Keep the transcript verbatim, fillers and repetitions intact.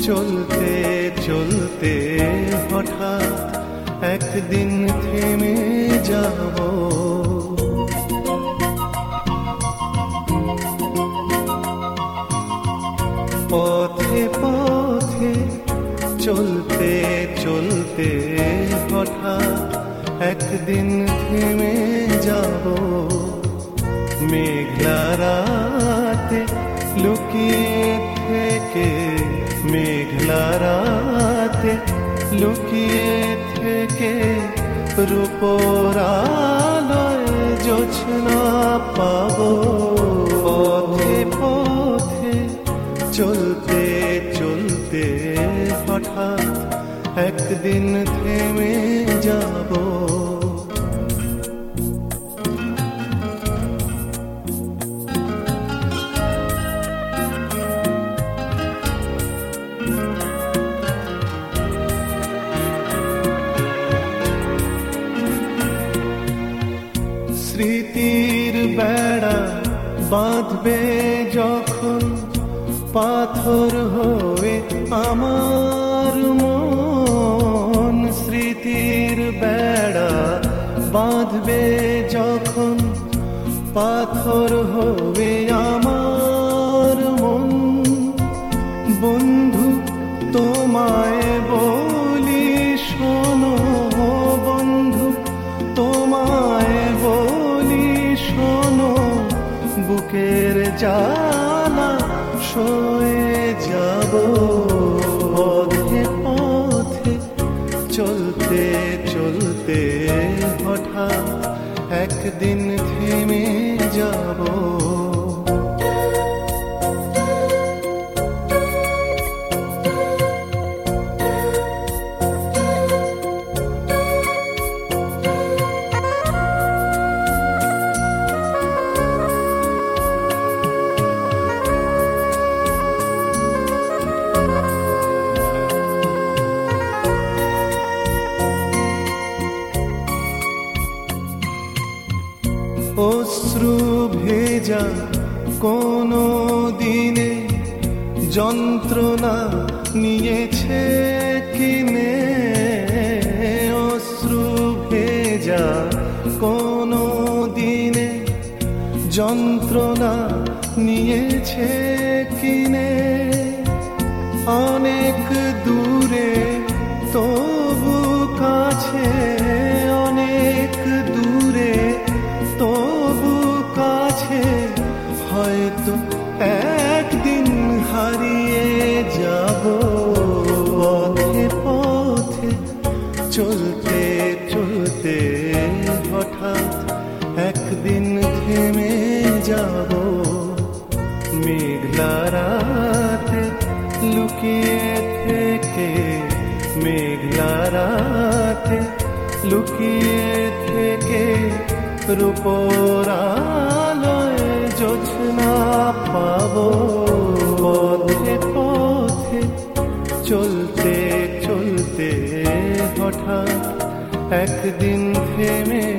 চলতে চলতে হঠাৎ একদিন থেমে যাব। পথে পথে চলতে চলতে হঠাৎ একদিন থেমে যাব। মেঘলা রাতে লুকিয়ে থেকে, মেঘলা রাতে লুকিয়ে থেকে রূপোর আলোয় জোছনা পাবো। পথে পথে চলতে চলতে হঠাৎ একদিন থেমে যাব। স্মৃতির বেড়া বাঁধবে যখন পাথর হয়ে আমার মন। স্মৃতির বেড়া বাঁধবে যখন পাথর হয়ে আমার মন। বন্ধু তোমায় বলি শোনো, বন্ধু তোমায় বলি শোনো, বুকের জ্বালা সয়ে যাব। পথে পথে চলতে চলতে হঠাৎ একদিন থেমে যাব। অশ্রু ভেজা কোনো দিনে যন্ত্রণা নিয়েছে কিনে। অশ্রু ভেজা কোনো দিনে যন্ত্রণা নিয়েছে কিনে। অনেক দূরে তবু কাছে, অনেক দূরে তবু কাছে, হয়তো একদিন হারিয়ে যাব। পথে পথে চলতে চলতে হঠাৎ একদিন থেমে যাব। মেঘলা রাতে লুকিয়ে থেকে, মেঘলা রাতে লুকিয়ে থেকে রূপোর আলোয় জোছনা পাবো। পথে পথে চলতে চলতে হঠাৎ একদিন থেমে